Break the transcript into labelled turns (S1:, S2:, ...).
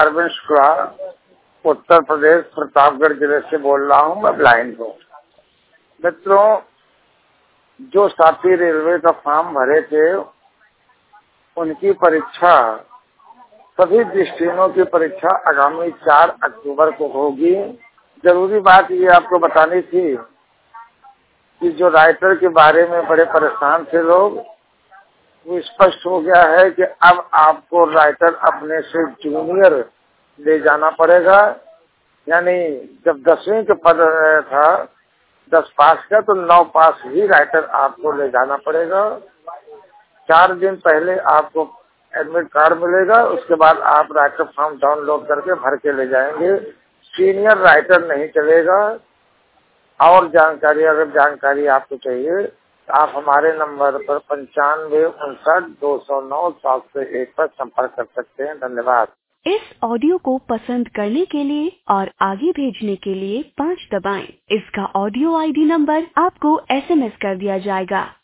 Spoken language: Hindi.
S1: अरविंद शुक्ला, उत्तर प्रदेश प्रतापगढ़ जिले से बोल रहा हूँ। मैं ब्लाइंड हूँ। मित्रों, जो साथी रेलवे का फॉर्म भरे थे उनकी परीक्षा, सभी दृष्टिहीनों की परीक्षा आगामी 4 अक्टूबर को होगी। जरूरी बात ये आपको बतानी थी कि जो राइटर के बारे में बड़े परेशान थे लोग, वो स्पष्ट हो गया है कि अब आपको राइटर अपने से जूनियर ले जाना पड़ेगा। यानी जब 10वीं का पद था 10 पास का, तो 9 पास ही राइटर आपको ले जाना पड़ेगा। 4 दिन पहले आपको एडमिट कार्ड मिलेगा, उसके बाद आप राइटर फॉर्म डाउनलोड करके भर के ले जाएंगे। सीनियर राइटर नहीं चलेगा। और जानकारी, अगर जानकारी आपको चाहिए तो आप हमारे नंबर पर 9559 209 701 पर संपर्क कर सकते हैं। धन्यवाद।
S2: इस ऑडियो को पसंद करने के लिए और आगे भेजने के लिए 5 दबाएं। इसका ऑडियो ID नंबर आपको SMS कर दिया जाएगा।